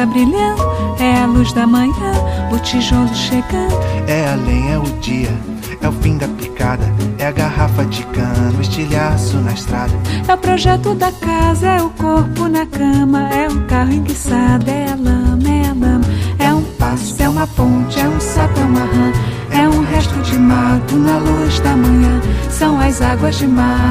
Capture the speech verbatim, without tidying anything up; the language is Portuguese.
tá brilhando, é a luz da manhã, o tijolo chegando. É a lenha, é o dia, é o fim da picada, é a garrafa de cano, estilhaço na estrada. É o projeto da casa, é o corpo na cama, é o carro enguiçado, é a lama, é a lama. É um passo, é uma ponte, é um sapo, é uma rã, é um resto de mato na luz da manhã. São as águas de mar.